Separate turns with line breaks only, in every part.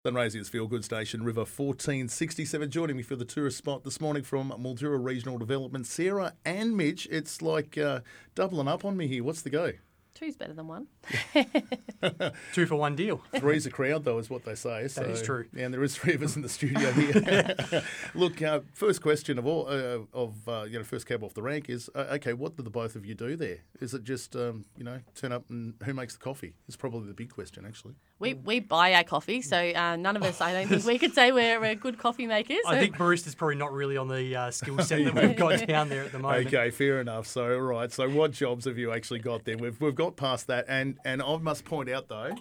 Sunraysia's Feel Good Station, River 1467. Joining me for the tourist spot this morning from Mildura Regional Development, Sarah and Mitch. It's like doubling up on me here. What's the go?
Two's better than one.
2 for 1 deal.
Three's a crowd, though, is what they say.
That is true.
And there is 3 of us in the studio here. Look, first question of all, first cab off the rank is, okay, what do the both of you do there? Is it just, turn up and who makes the coffee? It's probably the big question, actually.
We buy our coffee, so none of us, I don't think we could say we're good coffee makers.
I think barista's probably not really on the skill set that we've got down there at the moment.
Okay, fair enough. So, all right. So what jobs have you actually got there? We've got past that. And I must point out, though,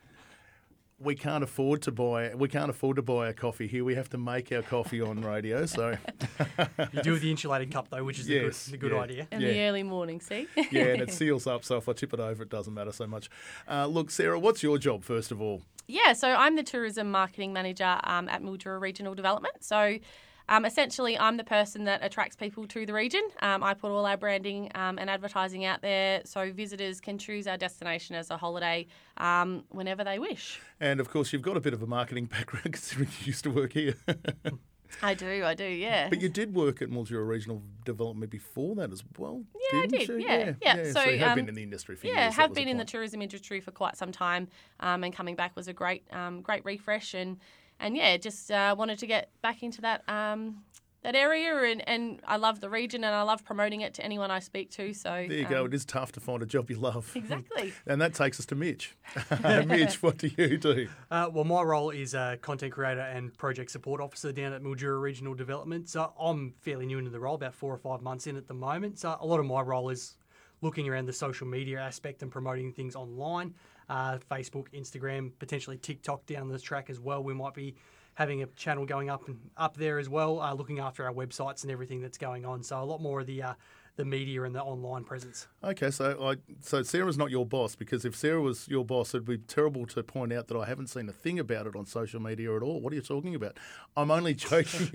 we can't afford to buy a coffee here. We have to make our coffee on radio. So
you do with the insulated cup though, which is a good idea.
In the early morning, see?
Yeah, and it seals up, so if I tip it over, it doesn't matter so much. Look, Sarah, what's your job first of all?
Yeah, so I'm the tourism marketing manager at Mildura Regional Development. So essentially, I'm the person that attracts people to the region. I put all our branding and advertising out there so visitors can choose our destination as a holiday whenever they wish.
And, of course, you've got a bit of a marketing background considering you used to work here.
I do, yeah.
But you did work at Mildura Regional Development before that as well,
Yeah,
didn't
I did,
you?
yeah.
So you have been in the industry for years.
Yeah, have been in the tourism industry for quite some time, and coming back was a great refresh, and just wanted to get back into that area, and I love the region and I love promoting it to anyone I speak to. So
there you go. It is tough to find a job you love.
Exactly.
And that takes us to Mitch. Mitch, what do you do?
Well, my role is a content creator and project support officer down at Mildura Regional Development. So I'm fairly new into the role, about 4 or 5 months in at the moment. So a lot of my role is looking around the social media aspect and promoting things online, Facebook, Instagram, potentially TikTok down the track as well. We might be having a channel going up there as well, looking after our websites and everything that's going on. So a lot more of the media and the online presence.
Okay, so Sarah's not your boss, because if Sarah was your boss, it'd be terrible to point out that I haven't seen a thing about it on social media at all. What are you talking about? I'm only joking.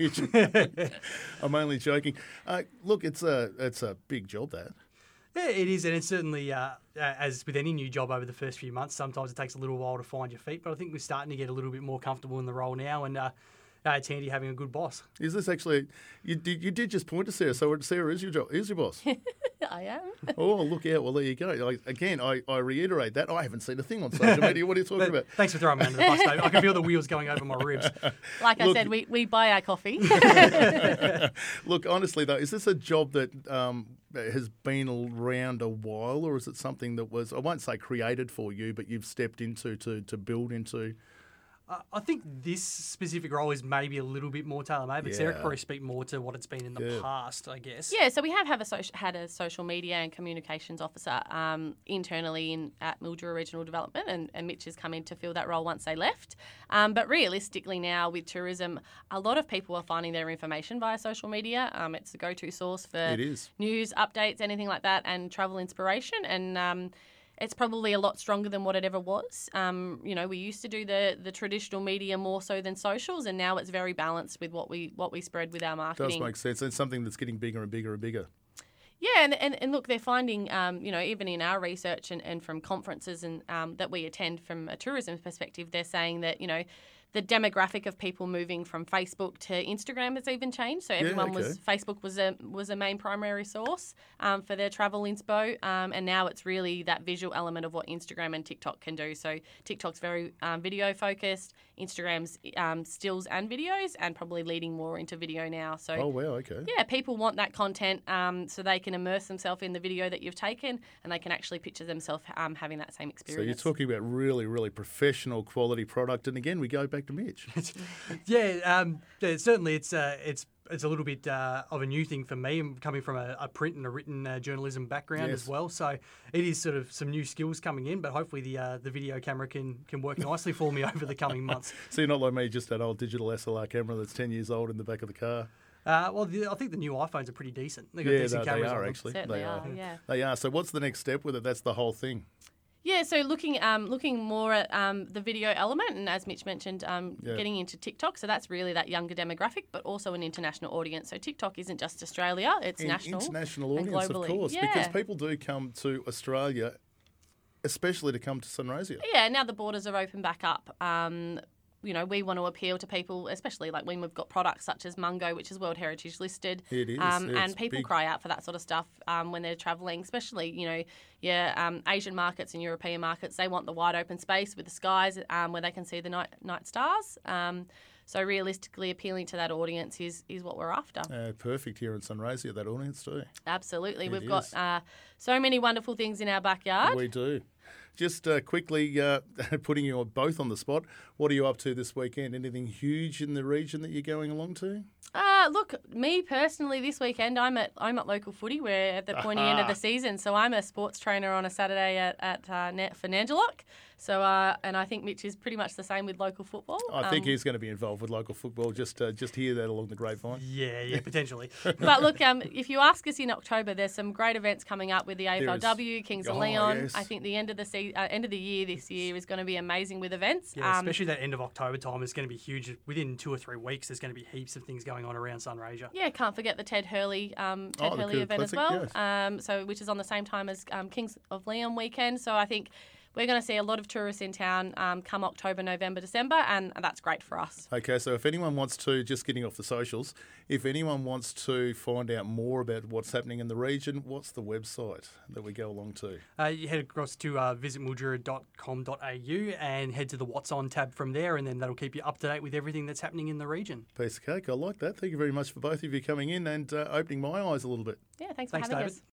I'm only joking. Look, it's a big job, that.
Yeah, it is, and it's certainly, as with any new job over the first few months, sometimes it takes a little while to find your feet, but I think we're starting to get a little bit more comfortable in the role now, and it's handy having a good boss.
Is this actually, you did just point to Sarah, so Sarah is your boss?
I am.
Oh, look out. Well, there you go. I reiterate that. I haven't seen a thing on social media. What are you talking about?
Thanks for throwing me under the bus, Dave. I can feel the wheels going over my ribs.
Like I said, we buy our coffee.
Look, honestly, though, is this a job that has been around a while, or is it something that was, I won't say created for you, but you've stepped into to build into?
I think this specific role is maybe a little bit more tailor-made, but Sarah could probably speak more to what it's been in the past, I guess.
Yeah, so we have had a social media and communications officer internally at Mildura Regional Development, and Mitch has come in to fill that role once they left. But realistically now with tourism, a lot of people are finding their information via social media. It's the go-to source for news, updates, anything like that, and travel inspiration, and it's probably a lot stronger than what it ever was. We used to do the traditional media more so than socials, and now it's very balanced with what we spread with our marketing.
It does make sense. It's something that's getting bigger and bigger and bigger.
Yeah, and look, they're finding, even in our research and from conferences and that we attend from a tourism perspective, they're saying that, the demographic of people moving from Facebook to Instagram has even changed. So Facebook was a main primary source for their travel inspo, and now it's really that visual element of what Instagram and TikTok can do. So TikTok's very video focused, Instagram's stills and videos, and probably leading more into video now. So yeah, people want that content so they can immerse themselves in the video that you've taken, and they can actually picture themselves having that same experience.
So you're talking about really, really professional quality product, and again we go back to Mitch.
Certainly it's a little bit of a new thing for me. I'm coming from a print and a written journalism background as well, so it is sort of some new skills coming in, but hopefully the video camera can work nicely for me over the coming months.
So you're not like me, just that old digital SLR camera that's 10 years old in the back of the car?
I think the new iPhones are pretty decent. They've got decent cameras
they are
on them.
actually.
Certainly are.
They are. So what's the next step with it? That's the whole thing.
Yeah, so looking more at the video element, and as Mitch mentioned, getting into TikTok. So that's really that younger demographic, but also an international audience. So TikTok isn't just Australia; it's national,
international audience,
globally.
Of course, because people do come to Australia, especially to come to Sunraysia.
Yeah, now the borders are open back up. we want to appeal to people, especially like when we've got products such as Mungo, which is World Heritage listed.
It is.
And people
big.
cry out for that sort of stuff when they're travelling, especially, Asian markets and European markets. They want the wide open space with the skies where they can see the night stars. So realistically appealing to that audience is what we're after.
Perfect here in Sunraysia, that audience too.
Absolutely.
It
We've
is.
got so many wonderful things in our backyard.
We do. Just quickly putting you both on the spot, what are you up to this weekend? Anything huge in the region that you're going along to?
Look, me personally, this weekend I'm at local footy. We're at the pointy end of the season, so I'm a sports trainer on a Saturday for Nangelock. So, and I think Mitch is pretty much the same with local football.
I think he's going to be involved with local football. Just hear that along the grapevine.
Yeah, potentially.
But look, if you ask us in October, there's some great events coming up with the AFLW, Kings of Leon.
Yes.
I think the end of the year this year is going to be amazing with events.
Yeah, especially that end of October time is going to be huge. Within 2 or 3 weeks, there's going to be heaps of things going on around Sunraysia.
Yeah, can't forget the Ted Hurley
the
event as
Classic,
well.
yes.
So which is on the same time as Kings of Leon weekend. So I think we're going to see a lot of tourists in town come October, November, December, and that's great for us.
Okay, so if anyone wants to, just getting off the socials, if anyone wants to find out more about what's happening in the region, what's the website that we go along to?
You head across to visitmildura.com.au and head to the What's On tab from there, and then that'll keep you up to date with everything that's happening in the region.
Piece of cake. I like that. Thank you very much for both of you coming in and opening my eyes a little bit.
Yeah, thanks for
Thanks,
having
David.
us.